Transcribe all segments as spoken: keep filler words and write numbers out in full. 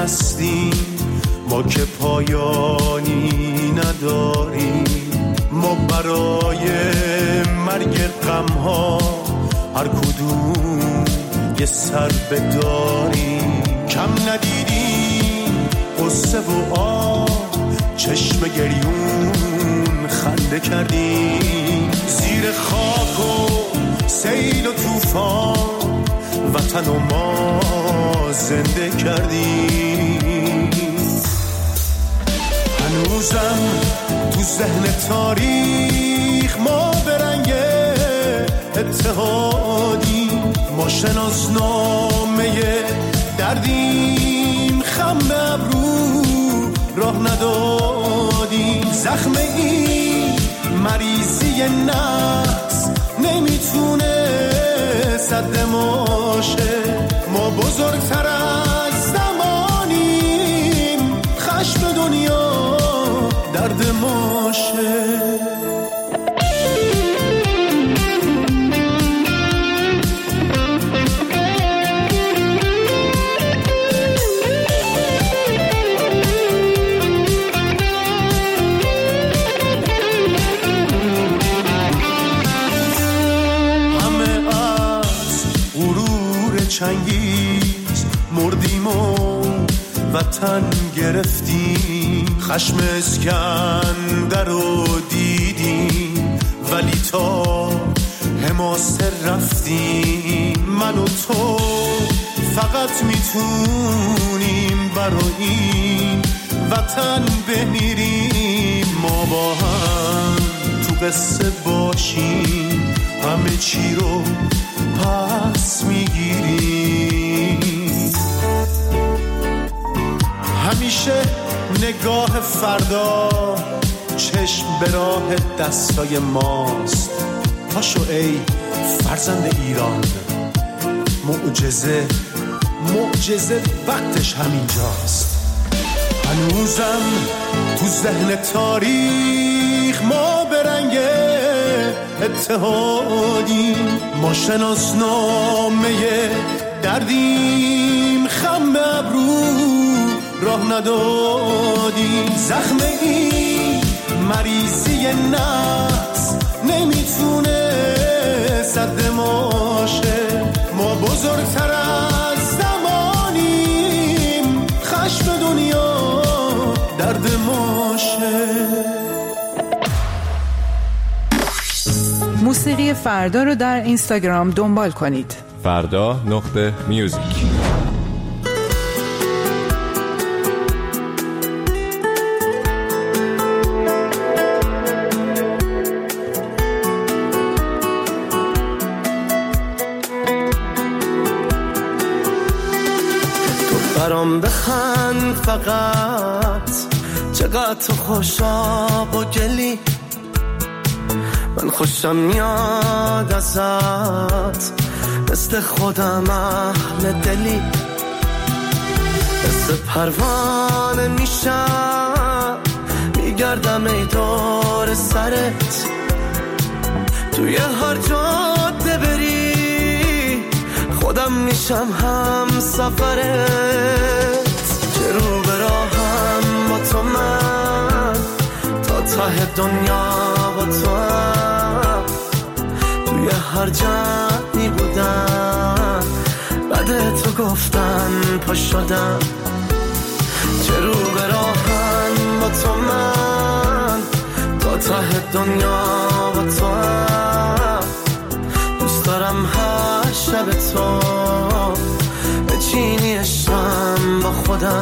هستیم، ما که پایانی نداریم. ما برای مرگ غم‌ها هر کدوم یه سر بداریم. کم ندیدیم قصه و آه، چشم گریون خنده کردیم. زیر خاک و سیل و طوفان وطن و ما زنده کردیم. هنوزم تو ذهن تاریخ ما به رنگ اتحادیم. ما شناسنامه دردیم، خم ابرو راه ندادیم. زخم این مریضی نفس نمیتونه سد ماشه. ما بزرگتر از زمانیم، خشم دنیا درد ماشه. چنگیز مردیم و وطن گرفتیم. خشم اسکندر رو دیدیم، ولی تا حماسه رفتیم. من و تو فقط میتونیم برای این وطن بمیریم. ما با هم تو قصه باشیم، همه چی رو پس میگیریم. همیشه نگاه فردا چشم به راه دستای ماست. پاشو ای فرزند ایران، معجزه معجزه وقتش همینجاست. هنوزم تو ذهن تاریخ ما به رنگ اتحادیم. ما شناسنامه دردیم، خم ابرو راه ندادیم. زخم این مریضی نفس نمیتونه سد ماشه. ما بزرگتر از زمانیم، خشم دنیا درد ماشه. موسیقی فردا رو در اینستاگرام دنبال کنید. فردا نقطه میوزیک. تو برام بخند فقط، چقدر تو خوشاب و گلی. من خوشم میاد ازت، مثل خودم اهل دلی. مثل پروانه میشم، میگردم ای دور سرت. توی هر جاده بری، خودم میشم هم سفرت. چه رو به راهم با تو من، تا ته دنیا با تو هم. توی هر جمعی بودم، بعد تو گفتن پا شدم. چه رو به راهم با تو من، تا ته دنیا با تو هم. دوست دارم هر شب تو بچینی عشقم با خودم.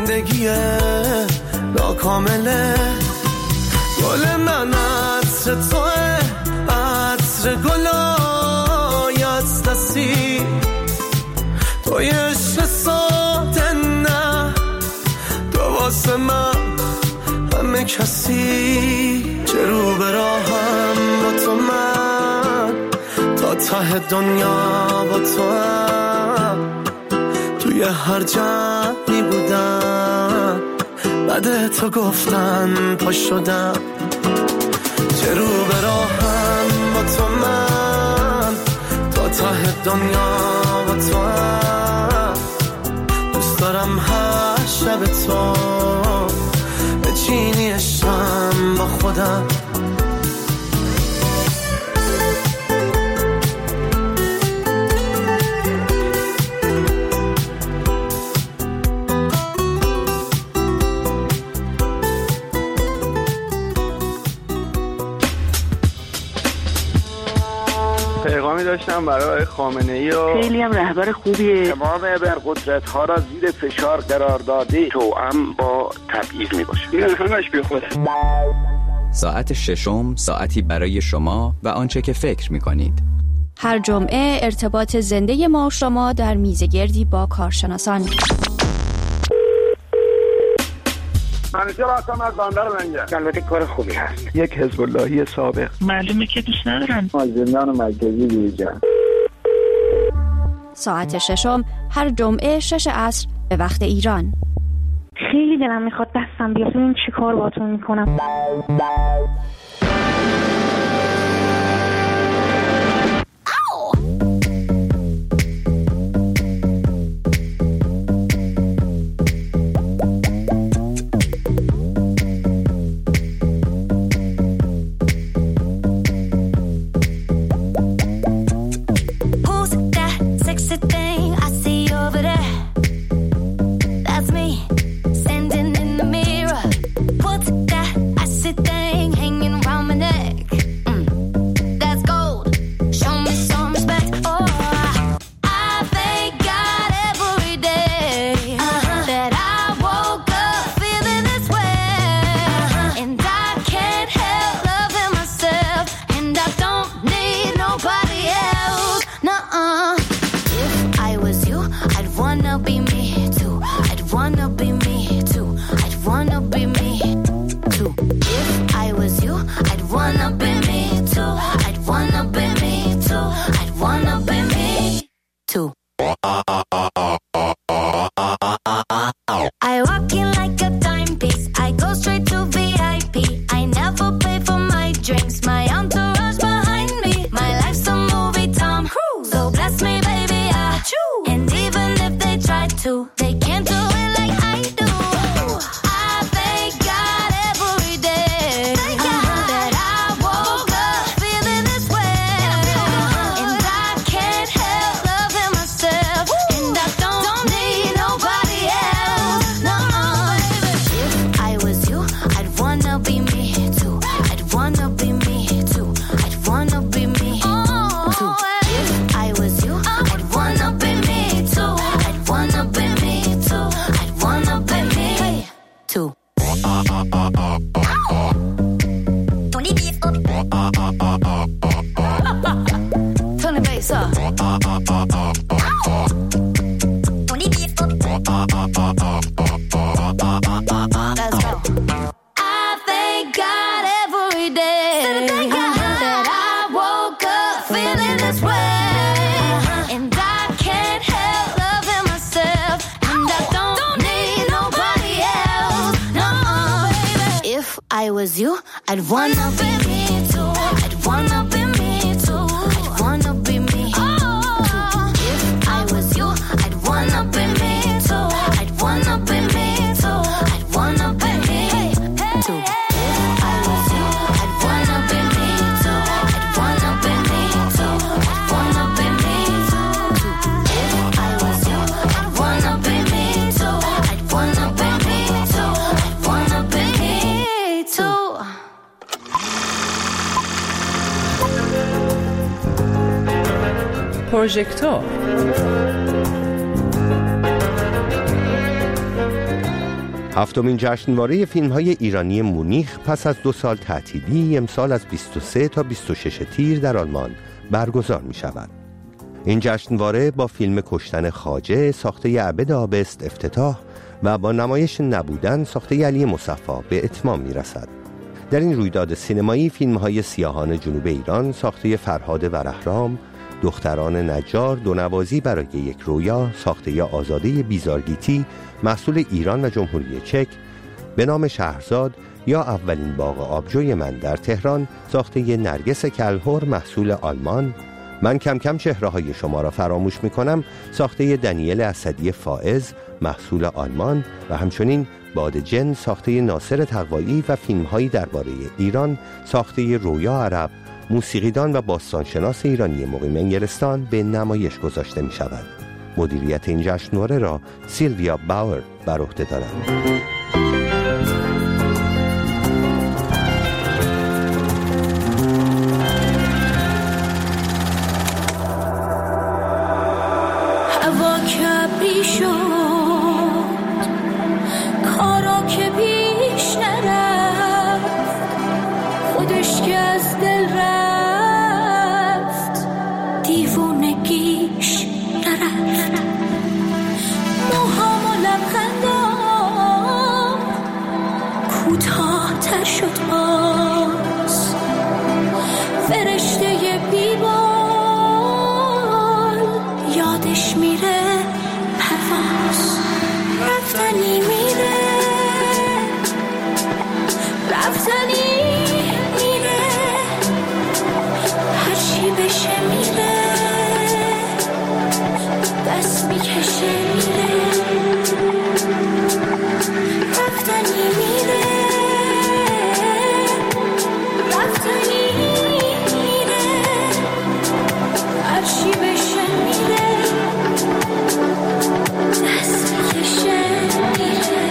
زندگی ناکامله. گل من عطر توه، عطر گلای از دستی، توی عشق ساده نه، تو واسه من همه کسی. چه رو به راهم با تو من، تا ته دنیا با تو هم، توی هر جمعی بودم، بعد تو گفتن پا شدم. چه رو به راهم با تو من، تا ته دنیا با تو هم، دوست دارم هر شب تو به چینی شم با خودم. پیغامی داشتم برای خامنه‌ای و خیلی هم رهبر خوبیه. تمام ابرقدرت‌ها را زیر فشار قرار داده، توأم با تبعیض میباشه. این همش بی خوده. ساعت ششم، ساعتی برای شما و آنچه که فکر میکنید. هر جمعه ارتباط زنده ما و شما در میزگردی با کارشناسان. منیجر هستم از بندر منجر. البته کار خوبی هست. یک حزب اللهی سابق. معلومه که دوست ندارن. از زندان مرکزی بیرون. ساعت ششم هر جمعه شش عصر به وقت ایران. خیلی دلم میخواد دستم بیاد ببین چی کار باهاتون میکنم. I was you, I'd wanna be me too. I'd wanna be me too. I'd wanna be me too. If I was you, I'd wanna be me too. I'd wanna be me too. I'd wanna be me too. If I was you, I'd wanna be me too. I'd wanna be me too. I'd wanna be me too. If I was you, I'd wanna be me too. I'd wanna be me too. I'd wanna be me too. پروژکتور هفتمین جشنواره فیلم‌های ایرانی مونیخ پس از دو سال تعطیلی امسال از بیست و سه تا بیست و شش تیر در آلمان برگزار می‌شود. این جشنواره با فیلم کشتن خواجه ساخته عبد آبست افتتاح و با نمایش نبودن ساخته علی مصفی به اتمام می‌رسد. در این رویداد سینمایی فیلم‌های سیاهان جنوب ایران ساخته فرهاد ورهرام، دختران نجار، دو نوازی برای یک رویا ساخته آزاده بیزارگیتی محصول ایران و جمهوری چک، به نام شهرزاد یا اولین باغ آبجوی من در تهران ساخته نرگس کلهر محصول آلمان، من کم کم چهره‌های شما را فراموش می‌کنم ساخته دنیل اسدی فائز محصول آلمان و همچنین باد جن ساخته ناصر تقوایی و فیلم‌هایی درباره ایران ساخته رویا عرب، موسیقیدان و باستانشناس ایرانی مقیم انگلستان به نمایش گذاشته می‌شود. مدیریت این جشنواره را سیلویا باور بر عهده دارد. هوا کبری شد کارا که پیش نرفت خودش که از دل رفت دیوونگیش نرفت موهام و لبخندام کوتاه تر شد باز فرشته بیبال یادش میره پرواز رفتنی میره رفتنی میره هرچی بشه میره دست میکشه میره رفتنی میره رفتنی میره هرچی بشه میره دست میکشه میره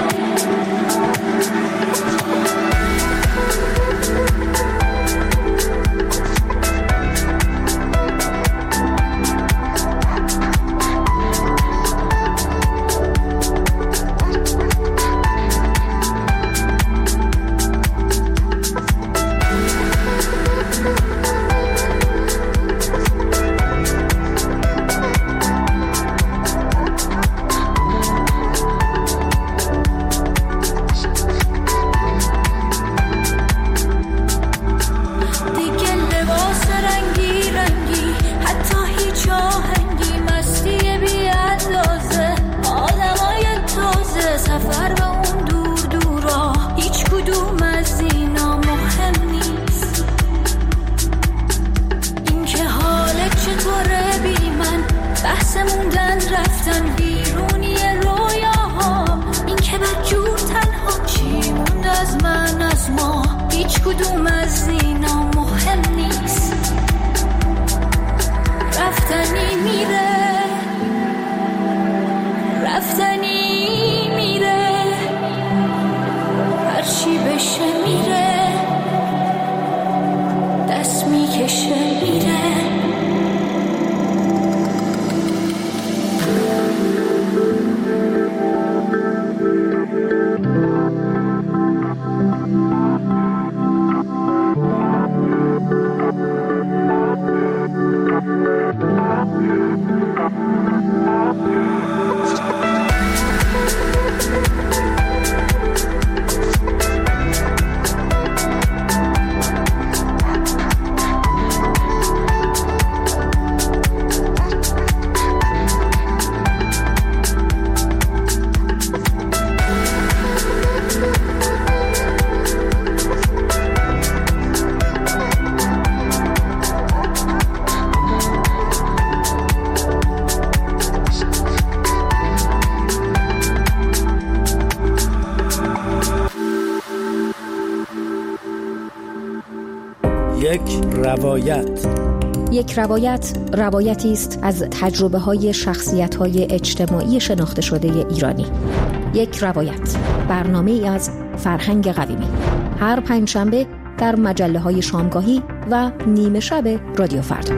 یک روایت. یک روایت روایتی است از تجربه‌های شخصیت‌های اجتماعی شناخته شده ایرانی. یک روایت، برنامه‌ای از فرهنگ قویمی. هر پنجشنبه در مجله‌های شامگاهی و نیمه شب رادیو فردا.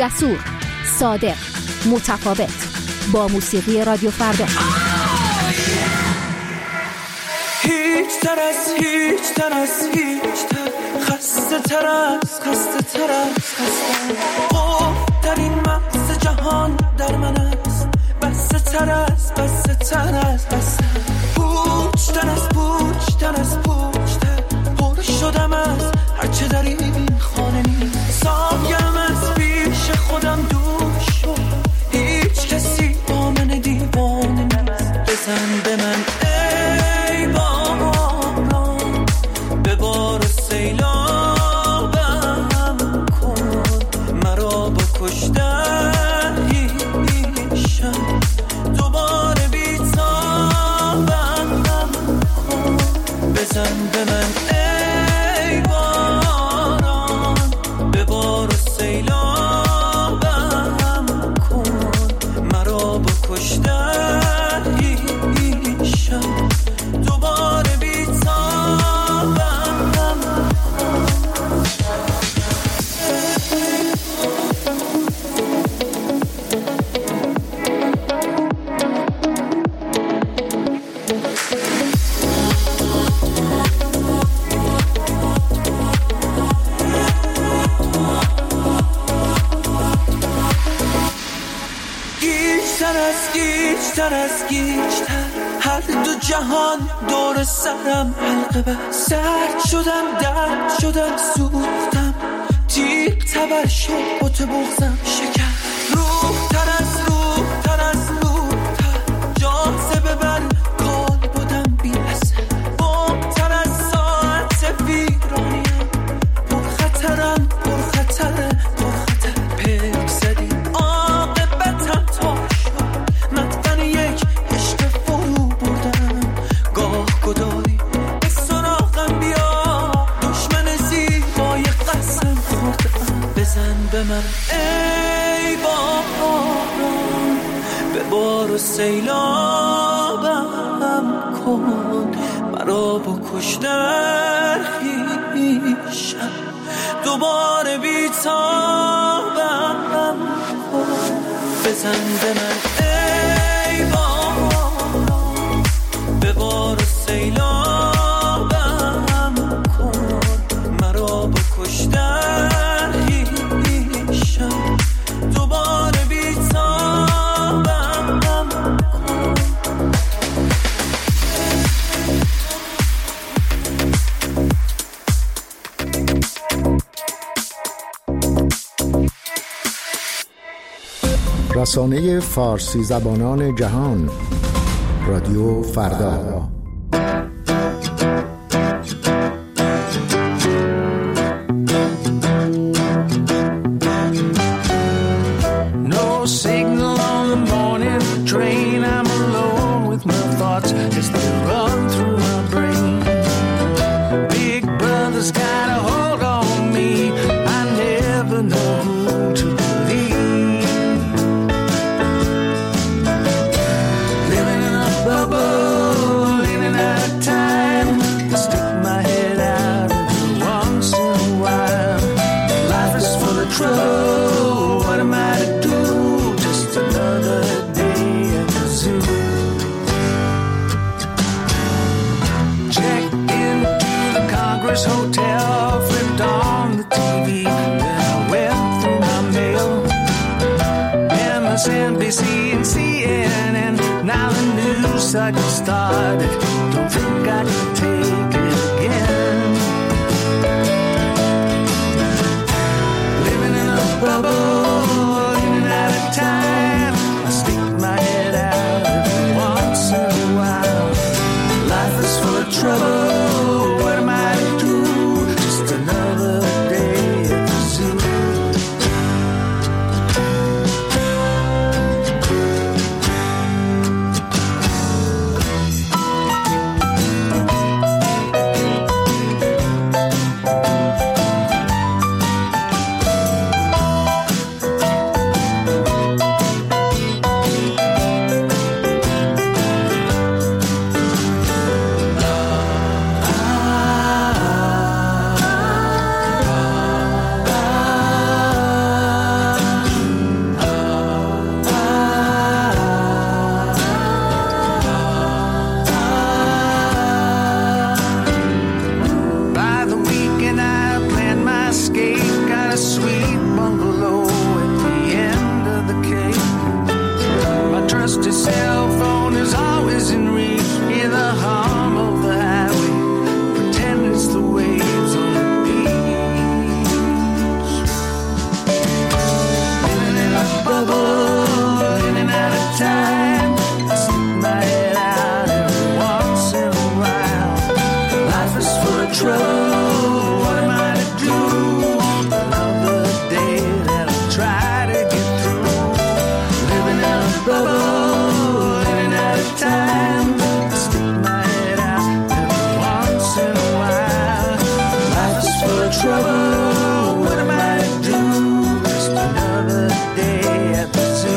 جسور، صادق، متفاوت، با موسیقی رادیو فردا. هیچ تر از هیچ تر از هیچ تر، خسته تر از خسته تر از خسته، در این مغز جهان در من است، بسته تر از بسته تر از بسته، پوچ تر از پوچ تر از پوچ تر، پر شدم از هرچه در این خانه نیست، سایم از پیش خودم دور شد، هیچ کسی با من دیوانه نیست، بزن به من ای باران، ببار و سیلابم کن، مرا با کشتن هیشم دوباره بیتابم کن، بزن به من ای باران، ببار و سیلابم کن، مرا با کشتن هیشم دوباره بیتابم گیجتر از گیجتر از گیجتر، هر دو جهان دور سرم حلقه بست، سرد شدم درد شدم سوختم، تیغ تبر شد بت بغزم شکر، روح تر از روح تر از روح تر، جاذبه بر کال بودم بی اثر، بم تر از ساعت ویرانیم، پر خطرم پر خطر پر خطر، پک زدی عاقبتم تا شد، مدفن یک عشق فرو بردم، گاه گداری به سراغم بیا، دشمن زیبای قسم خوردم، بزن به من ای باران، ببار و سیلابم کن، مرا با کشتن هیشم دوباره بیتابم کن، بزن به من ای باران، ببار و سیلابم کن، مرا با کشتن هیشم دوباره بیتابم کن. رسانه فارسی زبانان جهان، رادیو فردا. No signal on the morning train, I'm alone with my thoughts as they run through my brain. Big brother's got a hold on me, I never know who to believe. Living in a bubble, in and out of time, I stick my head out every once in a while. Life is full of trouble, what am I to do? Just another day at the zoo. Checked into the Congress Hotel, flipped on the T V, then I went through my mail. M S N B C and C N N, now the news cycle started. Don't think I can take it again. Living in a bubble, in and out of time, I stick my head out every once in a while. Life is full of trouble, what am I to do? Just another day at the zoo. bubble, living out of time. I stick my head out every once in a while. Life is full of trouble, what am I to do? Just another day at the zoo.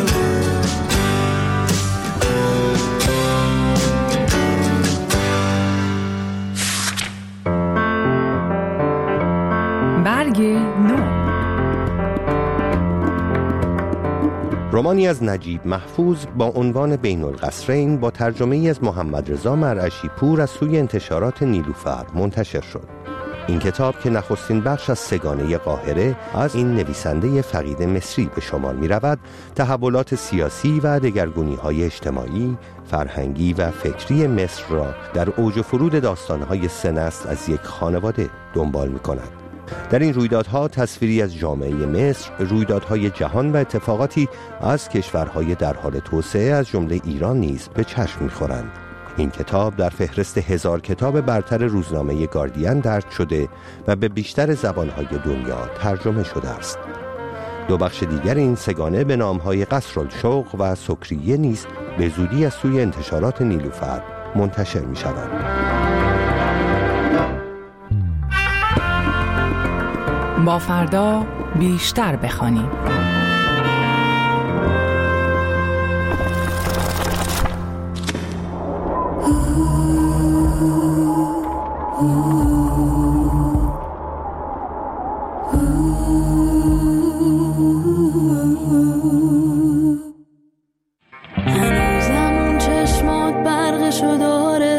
برگ نو. رمانی از نجیب محفوظ با عنوان بین القصرین با ترجمه از محمد رضا مرعشی پور از سوی انتشارات نیلوفر منتشر شد. این کتاب که نخستین بخش از سگانه قاهره از این نویسنده فقید مصری به شمار می رود، تحولات سیاسی و دگرگونی‌های اجتماعی، فرهنگی و فکری مصر را در اوج و فرود داستان‌های سه نسل از یک خانواده دنبال می کند. در این رویدادها تصویری از جامعه مصر، رویدادهای جهان و اتفاقاتی از کشورهای در حال توسعه از جمله ایران نیز به چشم می‌خورند. این کتاب در فهرست هزار کتاب برتر روزنامه گاردین درج شده و به بیشتر زبانهای دنیا ترجمه شده است. دو بخش دیگر این سگانه به نام‌های قصرالشوق و سکریه نیز به زودی از سوی انتشارات نیلوفر منتشر می‌شوند. با فردا بیشتر بخوانیم. هنوزم چشمات برقشو داره،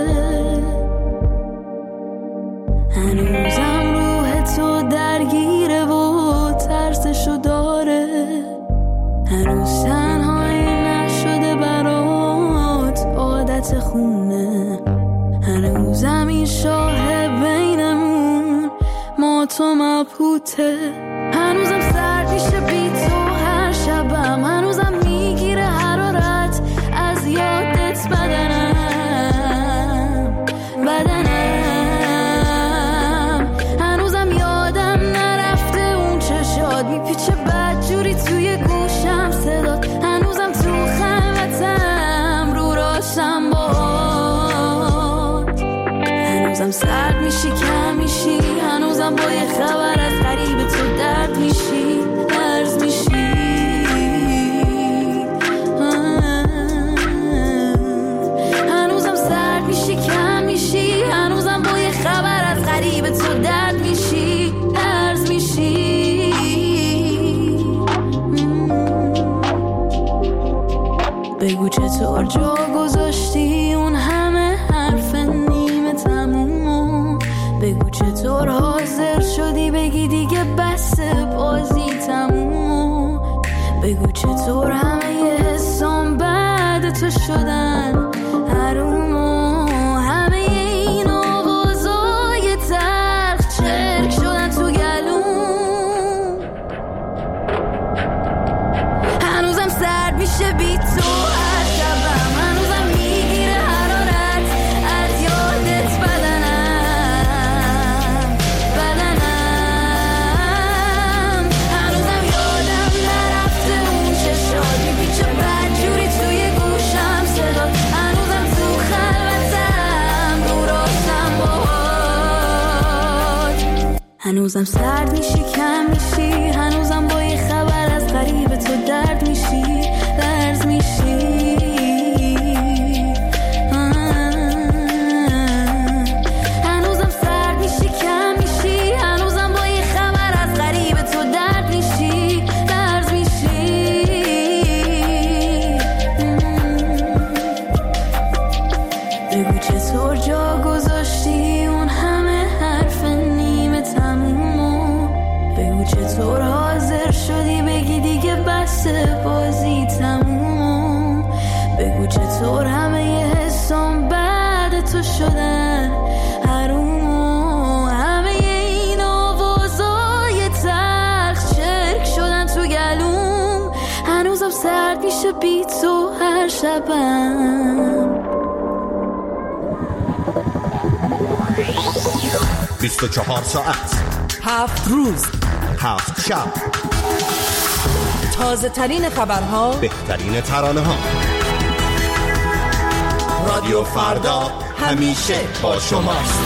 هنوزم روح تو درگیره و ترسشو داره، هنوز تنهایی نشده برات عادت خونه، هنوزم این شاه بینمون ما تو مبهوته، هنوزم سرد میشه بی تو هر شبم، هنوزم میگیره حرارت از یادت بدنم بدنم، هنوزم یادم نرفته اون چشات میپیچه بدجوری توی گوشم صدات، هنوزم تو خلوتم رو راشم باد، هنوزم سرد میشی کم میشی، هنوزم با یه خبر از غریب تو درد میشی درز میشی، هنوزم سرد میشی کم میشی، هنوزم با یه خبر از غریب تو درد میشی درز میشی. بگو چطور جا گذاشتی اون همه حرف نیمه تمومو، بگو چطور حاضر شدی بگی دیگه بس بازی تمومو، بگو چطور همه یه حسام بعد تو شدن حرومو، همه این آوازای تلخ چرک شدن تو گلوم، هنوزم سرد میشه بی تو هر شبم، هنوزم میگیره حرارت از یادت بدنم بدنم، هنوزم یادم نرفته اون چشات میپیچه بدجوری توی گوشم صدات، هنوزم تو خلوتم رو راستم باهات، هنوزم سرد میشی کم میشی، هنوزم با یه خبر از غریب تو درد میشی درز میشی، هنوزم سرد میشی کم میشی، هنوزم با یه خبر از غریب تو درد میشی درز میشی. بگو چطور جا گذاشتی اون همه حرف نیمه تمومو، بگو چطور حاضر شدی بگی دیگه بس بازی تمومو، بگو چطور همه یه حسام بعد تو شدن حرومو، همه این آوازای تلخ چرک شدن تو گلوم، هنوزم سرد میشه بی تو هر شبم. بیست و چهار ساعت، هفت روز، هفت شب، تازه ترین خبرها، بهترین ترانه ها. رادیو فردا همیشه با شماست.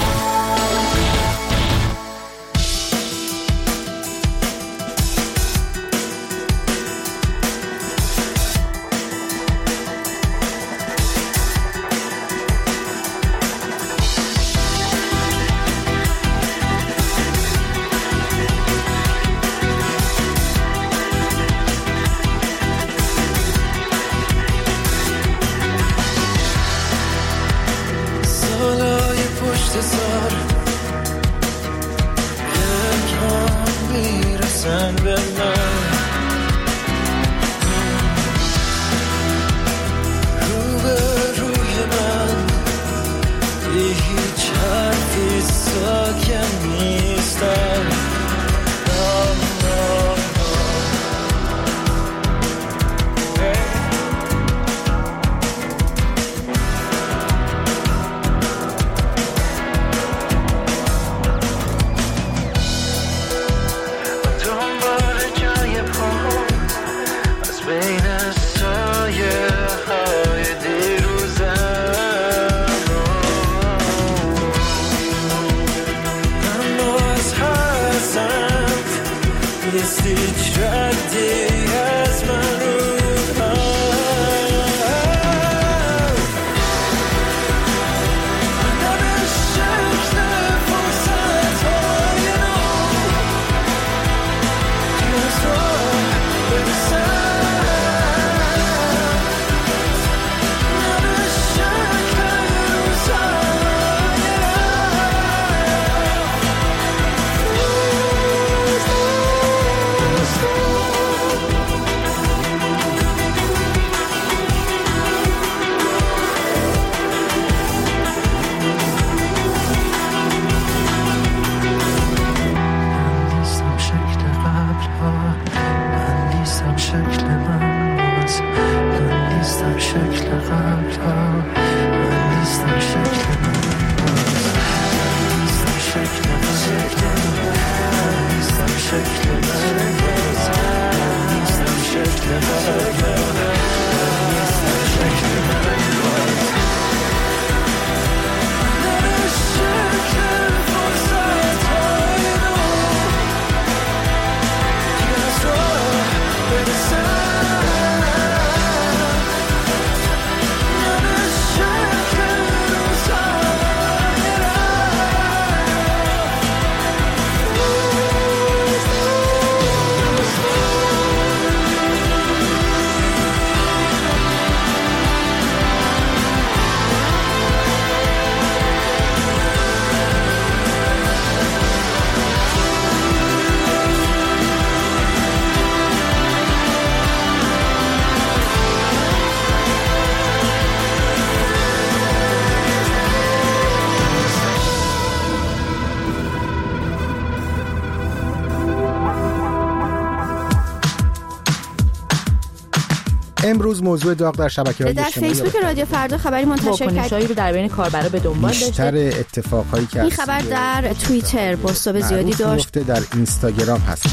امروز موضوع داغ در شبکه‌های اجتماعی در فیسبوک رادیو فردا خبری منتشر کرد. واکنش‌هایی رو در بین کاربرا به دنبال داشته. بیشتر اتفاقایی که این خبر در توییتر بوست‌های زیادی داشت. در اینستاگرام هست.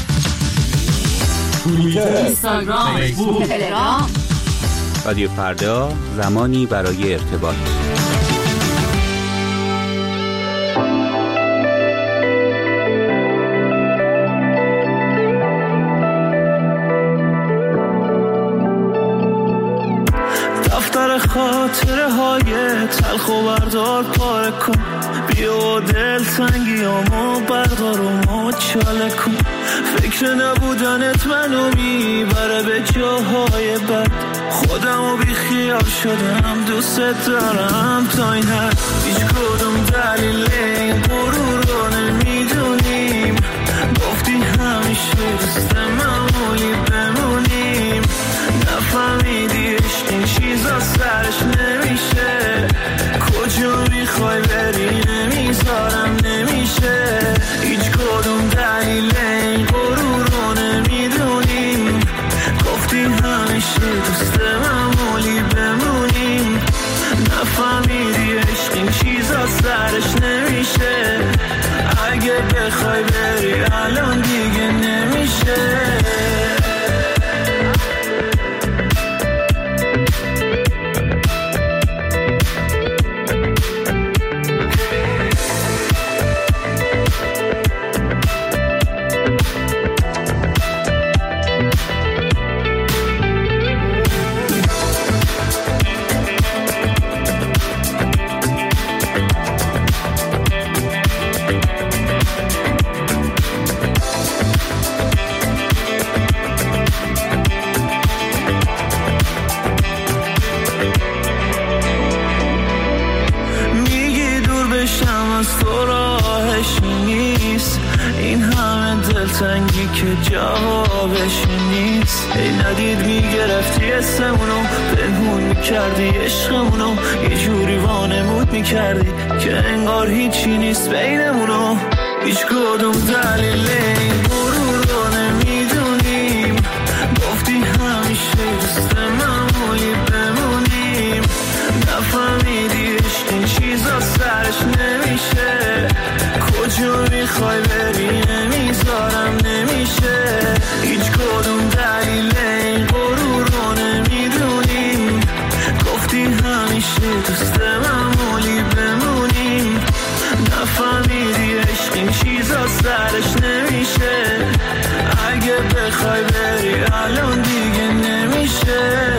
توییتر، اینستاگرام، فیسبوک، تلگرام. رادیو فردا، زمانی برای ارتباط. خاطره های تلخ و بردار پاره کن، بیا دل تنگیامو بردار و مچاله کن. فکر نبودنت منو میبره به جاهای بد، خودمو بی خیال شدم دوست دارم تا این حد. هیچ کدوم دلیل این غرور رو نمیدونیم، گفتی همیشه دوست معمولی بمونیم. نفهمیدی عشق این چیزا سرش نمیشه، کجا میخوای بری نمیذارم نمیشه. هیچ کدوم دلیل این غرور رو نمیدونیم، گفتی همیشه دوست معمولی بمونیم. نفهمیدی عشق این چیزا سرش نمیشه، اگه بخوای بری الان دیگه نمیشه. که جوابش نیست. ای ندید میگرفتی اسمونو، پنهون میکردی عشقمونو، یه جوری وانمود میکردی که انگار هیچی نیست بینمونو. هیچ کدوم دلیل این غرور رو نمیدونیم، گفتی همیشه دوست معمولی بمونیم. نفهمیدی عشق این چیزا سرش نمیشه، کجا میخوای بری نمیذارم نمیشه. هیچ کدوم دلیل این غرور رو نمیدونیم، گفتی همیشه دوست معمولی بمونیم. نفهمیدی عشق این چیزا سرش نمیشه، اگه بخوای بری الان دیگه نمیشه.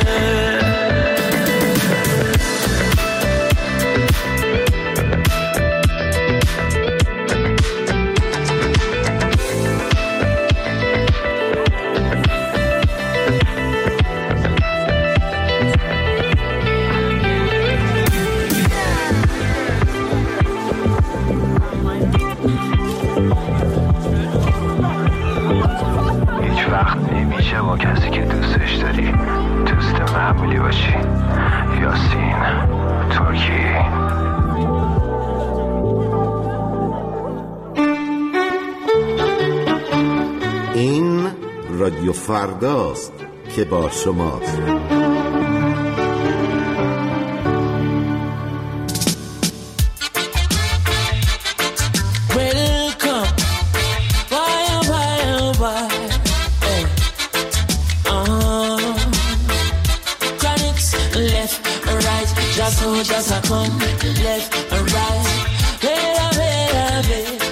با کسی که دوستش داری دوست معمولی باشی. یاسین ترکی. این رادیو فرداست که با شماست. Just a come left and right, better, better,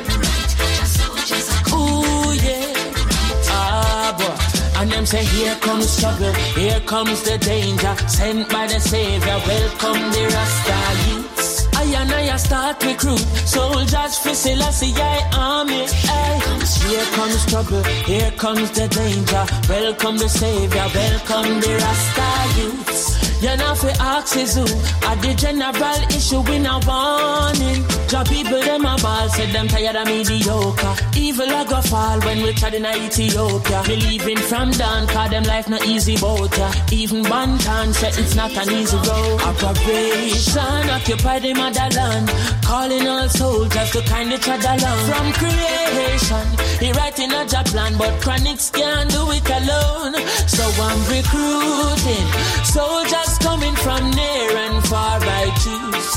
better. Ooh yeah, ah boy. And them say here comes trouble, here comes the danger, sent by the Savior. Welcome the Rasta youths. I and I start recruit soldiers for Selassie I army. Ay. Here comes trouble, here comes the danger. Welcome the Savior, welcome the Rasta youths. You know fi ask is who at the general issue in a warning. Job people them a ball, said them tired of mediocre. Evil a go fall when we tried in Ethiopia. Believing from down, cause them life not easy bout ya. Even Bantan said it's not an easy road. Operation occupy the motherland, calling all soldiers to kind of tread along. From creation, he writing a job plan, but Chronics can't do it alone. So I'm recruiting soldiers coming from near and far, I choose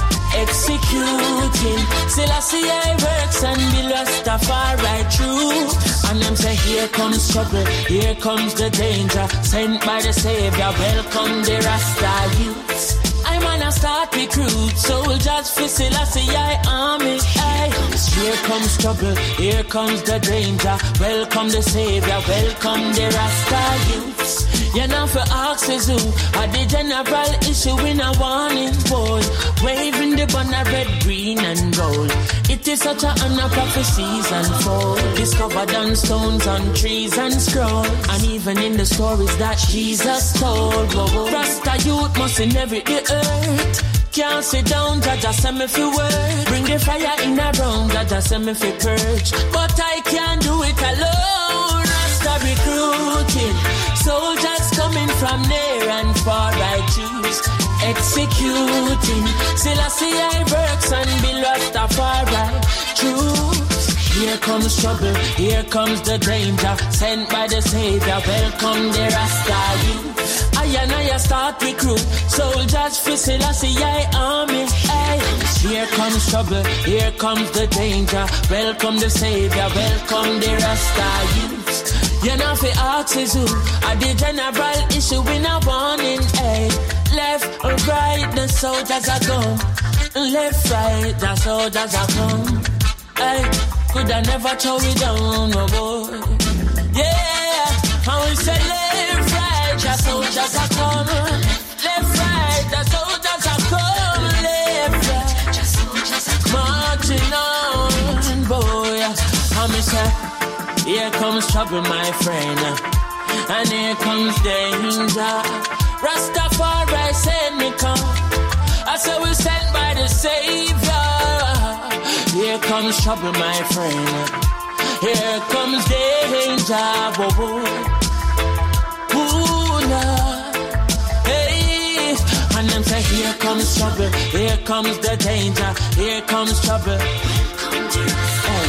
executing Selassie I works and the Rastafari truth. And them say here comes trouble, here comes the danger, sent by the Savior. Welcome the Rasta youths. I'm on a start recruit soldiers for Selassie I army. Aye. Here comes trouble, here comes the danger. Welcome the Savior, welcome the Rasta youths. You know for ask is who at the general issue in a warning boy, waving the banner red, green and gold. It is such a honor prophecies unfold, discovered on stones, on trees and scroll, and even in the stories that Jesus told. Whoa, Rasta youth must inherit the earth. Can't sit down, Jaja send me for work. Bring the fire in a room, Jaja send me for purge. But I can't do it alone. Rasta recruiting soldiers coming from near and far, I choose executing Selassie I works and be Rastafari truth. Here comes trouble, here comes the danger, sent by the Savior. Welcome the Rasta youth. I and I start recruit soldiers for Selassie I army. Ay. Here comes trouble, here comes the danger. Welcome the Savior, welcome the Rasta youth. You know fi ask is who at the general issue in a warning. Ay. Left or right, the soldiers are gone. Left, right, the soldiers are come. Ay. Could I never throw it down, no boy. Yeah, and we say left, right, the soldiers are coming. Left, right, the soldiers are coming. Left, right, the soldiers are coming. Marching on, boy. And we say, here comes trouble, my friend, and here comes danger. Rastafari send me come. I say we sent by the Savior. Here comes trouble, my friend. Here comes danger. Whoa, ooh, Lord. Hey, and them say here comes trouble. Here comes the danger. Here comes trouble. Hey.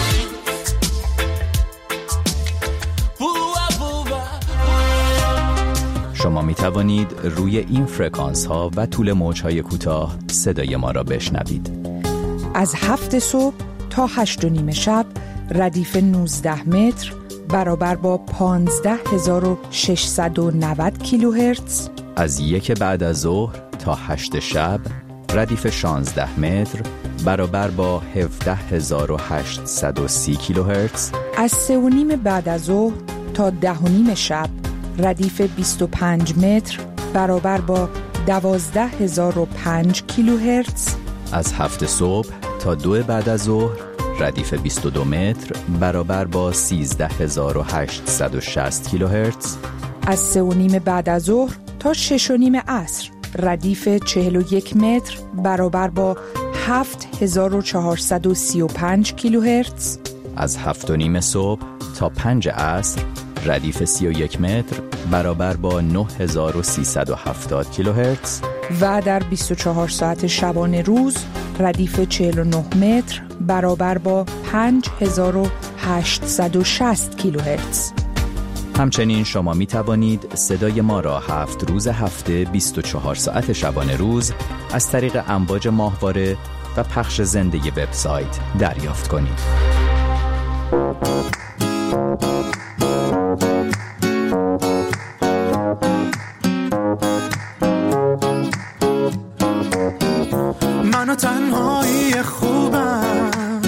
شما می توانید روی این فرکانس ها و طول موج های کوتاه صدای ما را بشنوید. از هفت صبح تا هشت و نیم شب ردیف نوزده متر برابر با پانزده هزار و ششصد و نود کیلوهرتز. از یک بعد از ظهر تا هشت شب ردیف شانزده متر برابر با هفده هزار و هشتصد و سی کیلوهرتز. از سه و نیم بعد از ظهر تا ده و نیم شب ردیف بیست و پنج متر برابر با دوازده هزار و پنج کیلوهرتز. از هفت صبح تا دو بعد از ظهر ردیف بیست و دو متر برابر با سیزده هزار و هشتصد و شصت کیلوهرتز. از سه و نیم بعد از ظهر تا شش و نیم عصر ردیف چهل و یک متر برابر با هفت هزار و چهارصد و سی و پنج کیلوهرتز. از هفت و نیم صبح تا پنج عصر ردیف سی و یک متر برابر با نه هزار و سیصد و هفتاد کیلوهرتز. و در بیست و چهار ساعت شبانه روز ردیف چهل و نه متر برابر با پنج هزار و هشتصد و شصت کیلوهرتز. همچنین شما می توانید صدای ما را هفت روز هفته بیست و چهار ساعت شبانه روز از طریق امواج ماهواره و پخش زنده وبسایت دریافت کنید. منو تنهایی خوبم،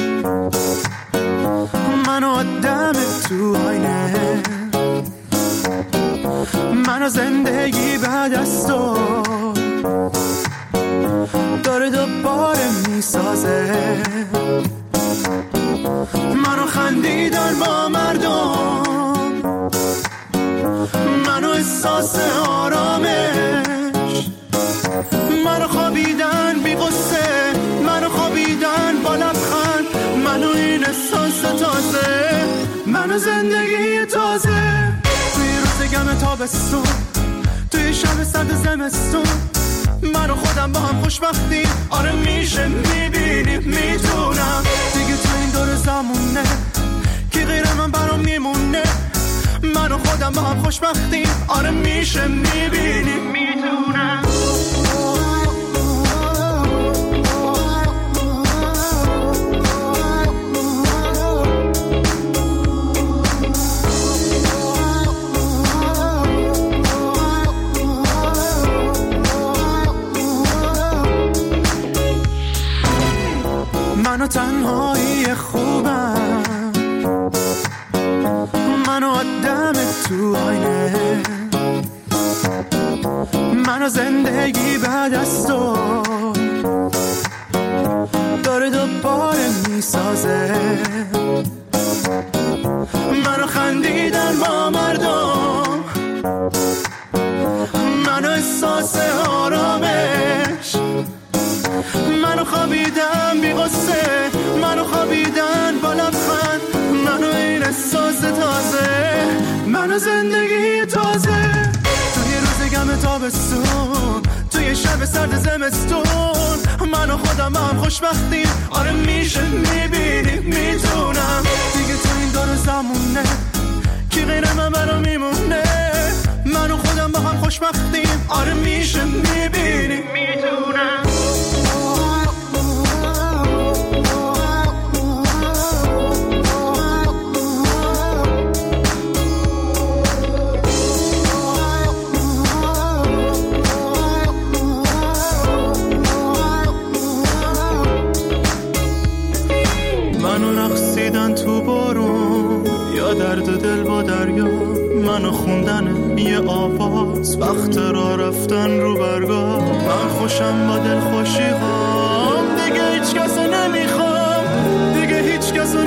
منو آدم تو آینه، منو زندگی بعد از تو داره دوباره میسازه، منو خندیدن با مردم، منو احساس آرامش، منو خوابیدن بی غصه، منو خوابیدن با لبخند، منو این احساس تازه، منو زندگی تازه. توی روز گم تابستون، توی شب سرد زمستون، منو خودم با هم خوشبختی، آره میشه میبینی میتونم دیگه تو این دور زمونه کی غیر من برام میمونه، منو خودم با هم خوشبختی، آره میشه میبینی میتونم. منو تنهایی خوبم، منو آدم تو آینه، منو زندگی بعد از تو داره دوباره میسازه، منو خندیدن با مردم، منو احساس آرامش، منو خوابیدن بی غصه، منو خوابیدن با لبخند، منو این احساس تازه، منو زندگی تازه. توی روز گم تابستون، توی شب سرد زمستون، منو خودم با هم خوشبختیم، آره میشه میبینی میتونم دیگه تو این دور زمونه کی غیر من برام میمونه، منو خودم با هم خوشبختیم، آره میشه میبینی میتونم. تو بارون یا درد دل با دریا، منو خوندن یه آواز وقت را رفتن رو برگاه، من خوشم با دل خوشی هام، دیگه هیچ کسو نمیخوام، دیگه هیچ کسو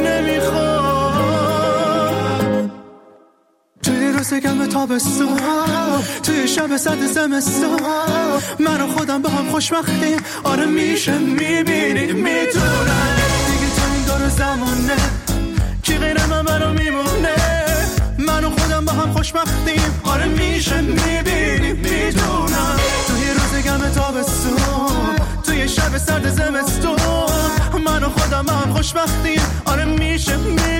نمیخوام. توی روز گم تابستون، توی شب سرد زمستون، منو خودم با هم خوشبختیم، آره میشه میبینی میتونم دیگه تو این دور زمونه کی غیر من برام میمونه. من و خودم با هم خوشبختیم، آره میشه میبینی میدونم. توی روز گرم تابستون، توی شب سرد زمستون، من و خودم با هم خوشبختیم، آره میشه میبینی